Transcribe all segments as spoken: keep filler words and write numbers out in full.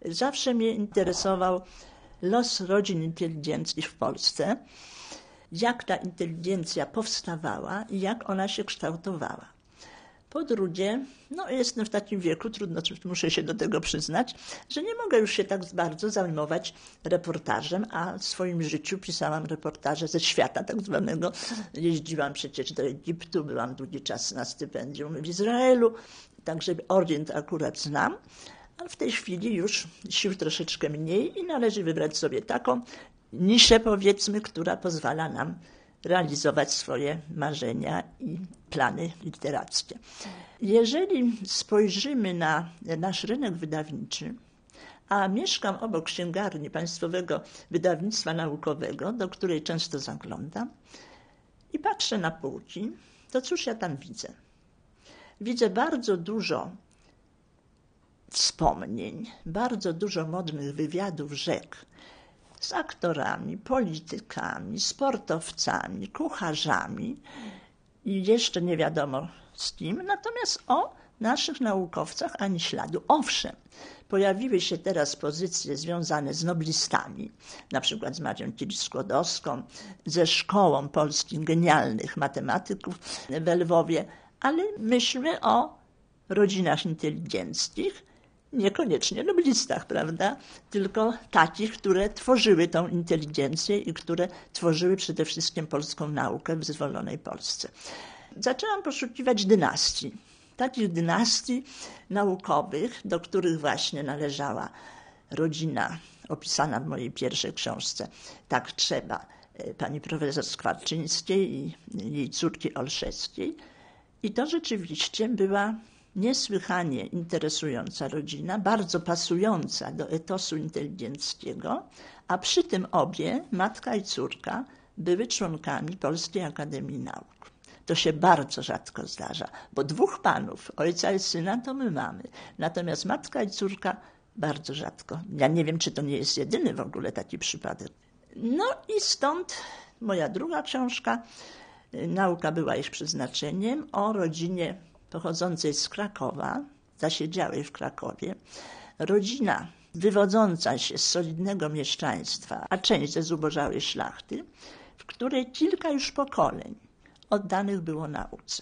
zawsze mnie interesował los rodzin inteligenckich w Polsce, jak ta inteligencja powstawała i jak ona się kształtowała. Po drugie, no jestem w takim wieku, trudno, muszę się do tego przyznać, że nie mogę już się tak bardzo zajmować reportażem, a w swoim życiu pisałam reportaże ze świata tak zwanego. Jeździłam przecież do Egiptu, byłam długi czas na stypendium w Izraelu, także Orient akurat znam, ale w tej chwili już sił troszeczkę mniej i należy wybrać sobie taką niszę, powiedzmy, która pozwala nam realizować swoje marzenia i plany literackie. Jeżeli spojrzymy na nasz rynek wydawniczy, a mieszkam obok księgarni Państwowego Wydawnictwa Naukowego, do której często zaglądam i patrzę na półki, to cóż ja tam widzę? Widzę bardzo dużo wspomnień, bardzo dużo modnych wywiadów rzek z aktorami, politykami, sportowcami, kucharzami i jeszcze nie wiadomo z kim, natomiast o naszych naukowcach ani śladu. Owszem, pojawiły się teraz pozycje związane z noblistami, na przykład z Marią Curie-Skłodowską, ze Szkołą Polskich Genialnych Matematyków w Lwowie, ale myślmy o rodzinach inteligenckich, niekoniecznie noblistach, prawda? Tylko takich, które tworzyły tą inteligencję i które tworzyły przede wszystkim polską naukę w wyzwolonej Polsce. Zaczęłam poszukiwać dynastii, takich dynastii naukowych, do których właśnie należała rodzina opisana w mojej pierwszej książce Tak trzeba, pani profesor Skwarczyńskiej i jej córki Olszewskiej. I to rzeczywiście była niesłychanie interesująca rodzina, bardzo pasująca do etosu inteligenckiego, a przy tym obie, matka i córka, były członkami Polskiej Akademii Nauk. To się bardzo rzadko zdarza, bo dwóch panów, ojca i syna, to my mamy. Natomiast matka i córka bardzo rzadko. Ja nie wiem, czy to nie jest jedyny w ogóle taki przypadek. No i stąd moja druga książka, Nauka była ich przeznaczeniem, o rodzinie pochodzącej z Krakowa, zasiedziałej w Krakowie. Rodzina wywodząca się z solidnego mieszczaństwa, a część ze zubożałej szlachty, w której kilka już pokoleń oddanych było nauce.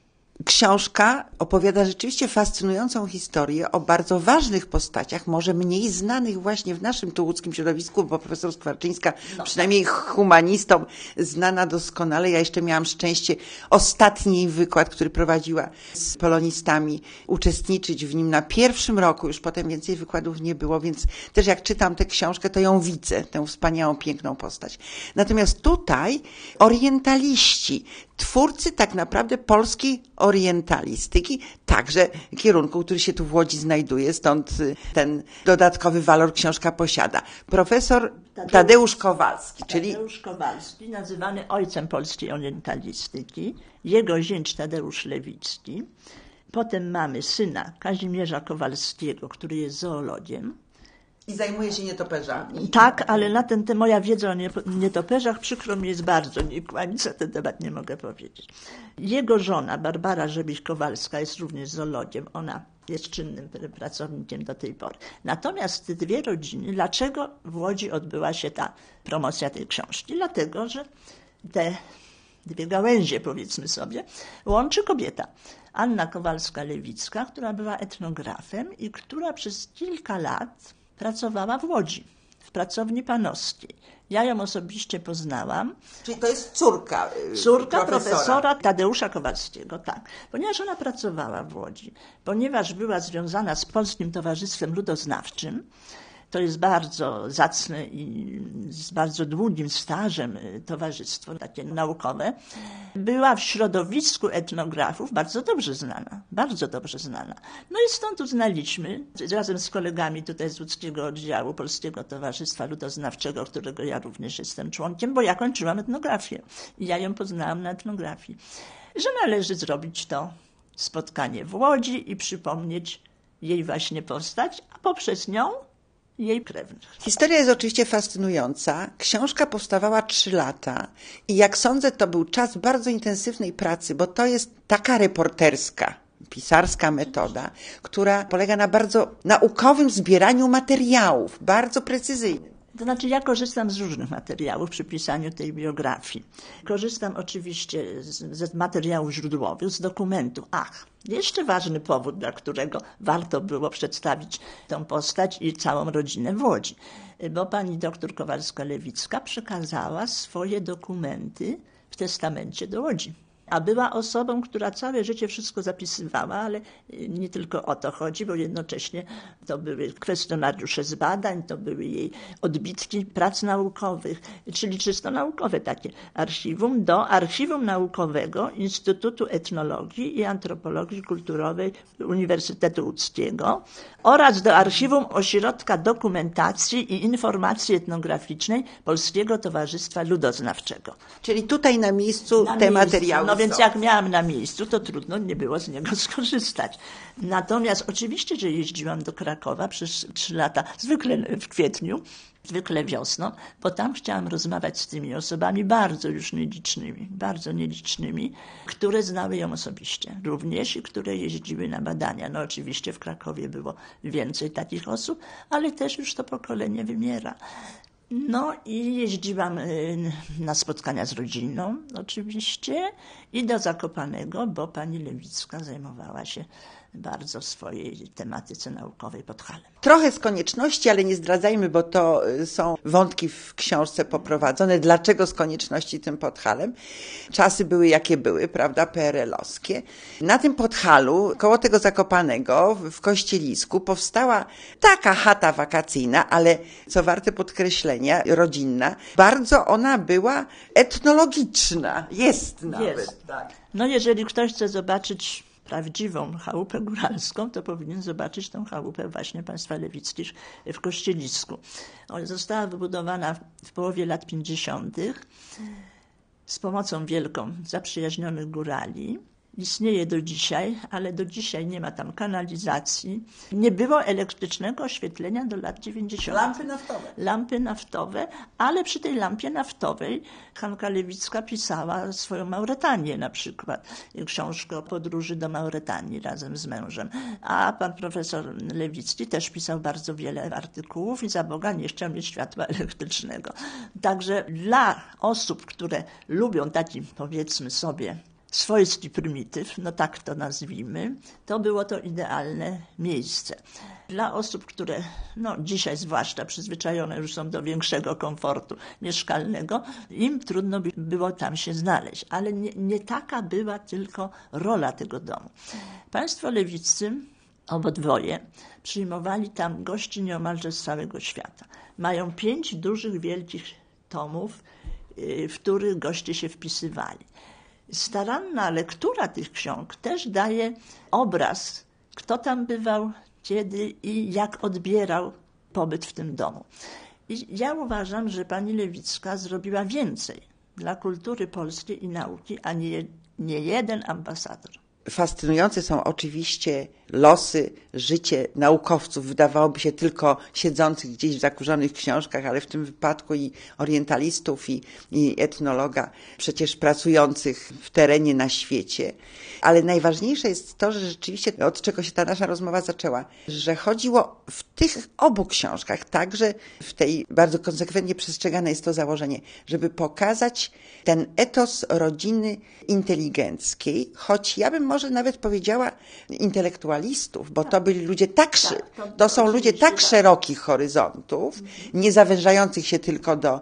Książka opowiada rzeczywiście fascynującą historię o bardzo ważnych postaciach, może mniej znanych właśnie w naszym tu łódzkim środowisku, bo profesor Skwarczyńska, no, przynajmniej humanistom, znana doskonale. Ja jeszcze miałam szczęście ostatni wykład, który prowadziła z polonistami, uczestniczyć w nim na pierwszym roku, już potem więcej wykładów nie było, więc też jak czytam tę książkę, to ją widzę, tę wspaniałą, piękną postać. Natomiast tutaj orientaliści, twórcy tak naprawdę polskiej orientalistyki, także kierunku, który się tu w Łodzi znajduje, stąd ten dodatkowy walor książka posiada. Profesor Tadeusz, Tadeusz Kowalski, czyli... Tadeusz Kowalski, nazywany ojcem polskiej orientalistyki, jego zięć Tadeusz Lewicki. Potem mamy syna Kazimierza Kowalskiego, który jest zoologiem. I zajmuje się nietoperzami. Tak, ale na ten temat moja wiedza o nietoperzach przykro mi jest bardzo nikła, nic na ten temat nie mogę powiedzieć. Jego żona, Barbara Żebich-Kowalska, jest również zoologiem. Ona jest czynnym pracownikiem do tej pory. Natomiast te dwie rodziny, dlaczego w Łodzi odbyła się ta promocja tej książki? Dlatego, że te dwie gałęzie, powiedzmy sobie, łączy kobieta. Anna Kowalska-Lewicka, która była etnografem i która przez kilka lat pracowała w Łodzi, w pracowni panowskiej. Ja ją osobiście poznałam. Czyli to jest córka Córka profesora. profesora Tadeusza Kowalskiego, tak. Ponieważ ona pracowała w Łodzi, ponieważ była związana z Polskim Towarzystwem Ludoznawczym, to jest bardzo zacne i z bardzo długim stażem towarzystwo takie naukowe. Była w środowisku etnografów bardzo dobrze znana, bardzo dobrze znana. No i stąd uznaliśmy, razem z kolegami tutaj z łódzkiego oddziału Polskiego Towarzystwa Ludoznawczego, którego ja również jestem członkiem, bo ja kończyłam etnografię i ja ją poznałam na etnografii, że należy zrobić to spotkanie w Łodzi i przypomnieć jej właśnie postać, a poprzez nią jej krewnych. Historia jest oczywiście fascynująca. Książka powstawała trzy lata i jak sądzę, to był czas bardzo intensywnej pracy, bo to jest taka reporterska pisarska metoda, która polega na bardzo naukowym zbieraniu materiałów, bardzo precyzyjnym. To znaczy, ja korzystam z różnych materiałów przy pisaniu tej biografii. Korzystam oczywiście z, z materiałów źródłowych, z dokumentów. Ach, jeszcze ważny powód, dla którego warto było przedstawić tę postać i całą rodzinę w Łodzi. Bo pani doktor Kowalska-Lewicka przekazała swoje dokumenty w testamencie do Łodzi. A była osobą, która całe życie wszystko zapisywała, ale nie tylko o to chodzi, bo jednocześnie to były kwestionariusze z badań, to były jej odbitki prac naukowych, czyli czysto naukowe takie archiwum, do archiwum naukowego Instytutu Etnologii i Antropologii Kulturowej Uniwersytetu Łódzkiego oraz do archiwum Ośrodka Dokumentacji i Informacji Etnograficznej Polskiego Towarzystwa Ludoznawczego. Czyli tutaj na miejscu Na te miejscu. materiały No więc są. jak miałam na miejscu, to trudno nie było z niego skorzystać. Natomiast oczywiście, że jeździłam do Krakowa przez trzy lata, zwykle w kwietniu, zwykle wiosną, bo tam chciałam rozmawiać z tymi osobami bardzo już nielicznymi, bardzo nielicznymi, które znały ją osobiście, również i które jeździły na badania. No oczywiście w Krakowie było więcej takich osób, ale też już to pokolenie wymiera. No i jeździłam na spotkania z rodziną oczywiście i do Zakopanego, bo pani Lewicka zajmowała się bardzo w swojej tematyce naukowej Podhalem. Trochę z konieczności, ale nie zdradzajmy, bo to są wątki w książce poprowadzone. Dlaczego z konieczności tym Podhalem? Czasy były jakie były, prawda, P R L-owskie. Na tym Podhalu, koło tego Zakopanego, w Kościelisku, powstała taka chata wakacyjna, ale co warte podkreślenia, rodzinna. Bardzo ona była etnologiczna. Jest nawet. Jest. Tak. No jeżeli ktoś chce zobaczyć prawdziwą chałupę góralską, to powinien zobaczyć tą chałupę właśnie państwa Lewickich w Kościelisku. Ona została wybudowana w połowie lat pięćdziesiątych z pomocą wielką zaprzyjaźnionych górali. Istnieje do dzisiaj, ale do dzisiaj nie ma tam kanalizacji. Nie było elektrycznego oświetlenia do lat dziewięćdziesiątych. Lampy naftowe. Lampy naftowe, ale przy tej lampie naftowej Hanka Lewicka pisała swoją Mauretanię na przykład. Książkę o podróży do Mauretanii razem z mężem. A pan profesor Lewicki też pisał bardzo wiele artykułów i za Boga nie chciał mieć światła elektrycznego. Także dla osób, które lubią taki, powiedzmy sobie, swojski prymityw, no tak to nazwijmy, to było to idealne miejsce. Dla osób, które no dzisiaj zwłaszcza przyzwyczajone już są do większego komfortu mieszkalnego, im trudno by było tam się znaleźć. Ale nie, nie taka była tylko rola tego domu. Państwo Lewiccy, obydwoje, przyjmowali tam gości nieomalże z całego świata. Mają pięć dużych, wielkich tomów, w których goście się wpisywali. Staranna lektura tych ksiąg też daje obraz, kto tam bywał, kiedy i jak odbierał pobyt w tym domu. I ja uważam, że pani Lewicka zrobiła więcej dla kultury polskiej i nauki, a nie, nie jeden ambasador. Fascynujące są oczywiście losy, życie naukowców, wydawałoby się tylko siedzących gdzieś w zakurzonych książkach, ale w tym wypadku i orientalistów, i, i etnologa, przecież pracujących w terenie na świecie. Ale najważniejsze jest to, że rzeczywiście, od czego się ta nasza rozmowa zaczęła, że chodziło w tych obu książkach, także w tej bardzo konsekwentnie przestrzegane jest to założenie, żeby pokazać ten etos rodziny inteligenckiej, choć ja bym może nawet powiedziała intelektualistów, bo to byli ludzie tak, tak to, to są ludzie tak szerokich horyzontów, nie zawężających się tylko do,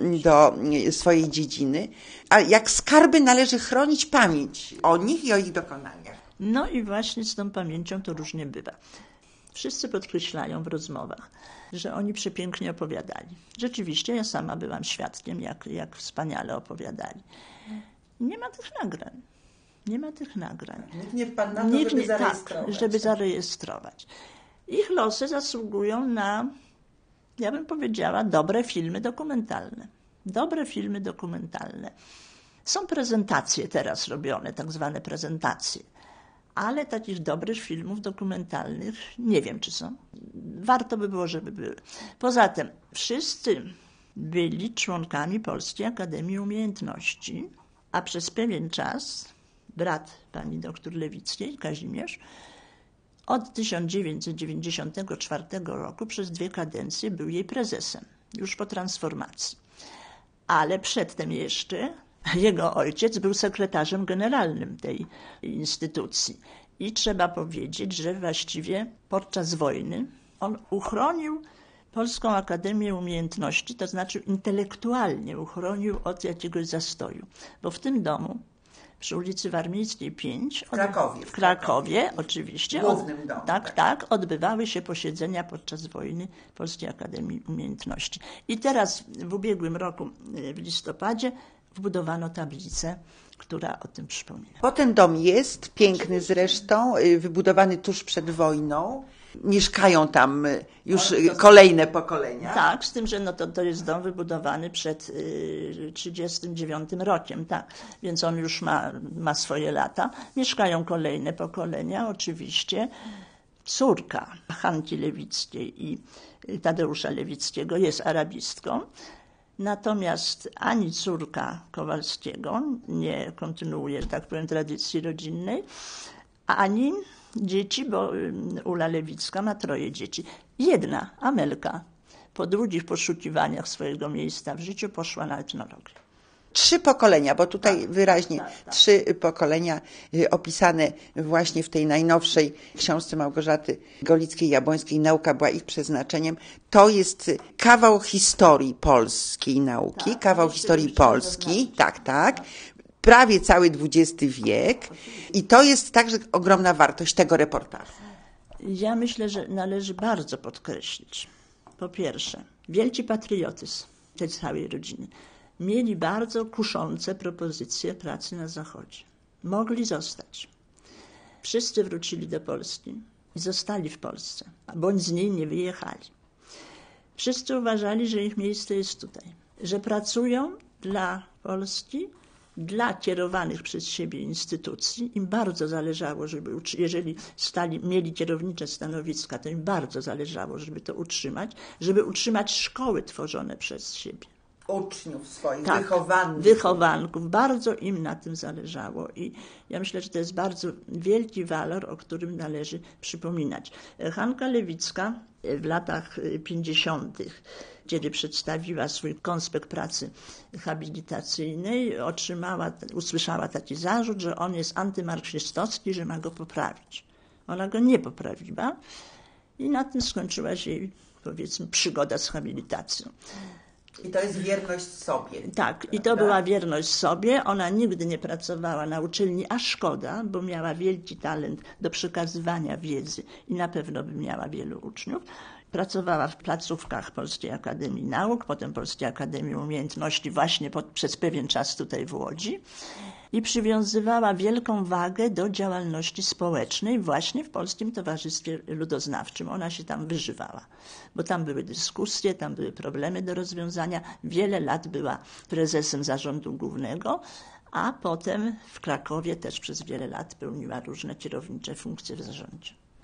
do swojej dziedziny, a jak skarby należy chronić pamięć o nich i o ich dokonaniach. No i właśnie z tą pamięcią to różnie bywa. Wszyscy podkreślają w rozmowach, że oni przepięknie opowiadali. Rzeczywiście ja sama byłam świadkiem, jak, jak wspaniale opowiadali. Nie ma tych nagrań. Nie ma tych nagrań. Nikt nie wpadł na to, Nikt żeby nie, zarejestrować. Tak, żeby zarejestrować. Ich losy zasługują na, ja bym powiedziała, dobre filmy dokumentalne. Dobre filmy dokumentalne. Są prezentacje teraz robione, tak zwane prezentacje. Ale takich dobrych filmów dokumentalnych nie wiem, czy są. Warto by było, żeby były. Poza tym wszyscy byli członkami Polskiej Akademii Umiejętności, a przez pewien czas brat pani doktor Lewickiej, Kazimierz, od tysiąc dziewięćset dziewięćdziesiątego czwartego roku przez dwie kadencje był jej prezesem, już po transformacji. Ale przedtem jeszcze jego ojciec był sekretarzem generalnym tej instytucji. I trzeba powiedzieć, że właściwie podczas wojny on uchronił Polską Akademię Umiejętności, to znaczy intelektualnie uchronił od jakiegoś zastoju. Bo w tym domu, przy ulicy Warmiejskiej pięć, w Krakowie, w Krakowie oczywiście, w głównym domu, tak, tak. tak, odbywały się posiedzenia podczas wojny Polskiej Akademii Umiejętności. I teraz w ubiegłym roku, w listopadzie, wbudowano tablicę, która o tym przypomina. Bo ten dom jest piękny zresztą, wybudowany tuż przed wojną. Mieszkają tam już kolejne pokolenia. Tak, z tym, że no to, to jest dom wybudowany przed y, trzydziestym dziewiątym rokiem, tak, więc on już ma, ma swoje lata. Mieszkają kolejne pokolenia, oczywiście. Córka Hanki Lewickiej i Tadeusza Lewickiego jest arabistką, natomiast ani córka Kowalskiego nie kontynuuje, że tak powiem, tradycji rodzinnej, ani dzieci, bo Ula Lewicka ma troje dzieci. Jedna, Amelka, po długich poszukiwaniach swojego miejsca w życiu poszła na etnologię. Trzy pokolenia, bo tutaj tak, wyraźnie tak, tak. trzy pokolenia opisane właśnie w tej najnowszej książce Małgorzaty Golickiej-Jabłońskiej, Nauka była ich przeznaczeniem. To jest kawał historii polskiej nauki, tak, kawał historii Polski, tak, tak. Prawie cały dwudziesty wiek i to jest także ogromna wartość tego reportażu. Ja myślę, że należy bardzo podkreślić, po pierwsze, wielki patriotyzm tej całej rodziny. Mieli bardzo kuszące propozycje pracy na Zachodzie. Mogli zostać. Wszyscy wrócili do Polski i zostali w Polsce, bądź z niej nie wyjechali. Wszyscy uważali, że ich miejsce jest tutaj, że pracują dla Polski, dla kierowanych przez siebie instytucji. Im bardzo zależało, żeby, jeżeli stali, mieli kierownicze stanowiska, to im bardzo zależało, żeby to utrzymać, żeby utrzymać szkoły tworzone przez siebie. Uczniów swoich, tak, wychowanków. wychowanków. Bardzo im na tym zależało i ja myślę, że to jest bardzo wielki walor, o którym należy przypominać. Hanka Lewicka w latach pięćdziesiątych, kiedy przedstawiła swój konspekt pracy habilitacyjnej, otrzymała, usłyszała taki zarzut, że on jest antymarksistowski, że ma go poprawić. Ona go nie poprawiła i na tym skończyła się jej, powiedzmy, przygoda z habilitacją. I to jest wierność sobie. Tak, prawda? I to była wierność sobie. Ona nigdy nie pracowała na uczelni, a szkoda, bo miała wielki talent do przekazywania wiedzy i na pewno by miała wielu uczniów. Pracowała w placówkach Polskiej Akademii Nauk, potem Polskiej Akademii Umiejętności właśnie pod, przez pewien czas tutaj w Łodzi i przywiązywała wielką wagę do działalności społecznej właśnie w Polskim Towarzystwie Ludoznawczym. Ona się tam wyżywała, bo tam były dyskusje, tam były problemy do rozwiązania. Wiele lat była prezesem Zarządu Głównego, a potem w Krakowie też przez wiele lat pełniła różne kierownicze funkcje w zarządzie.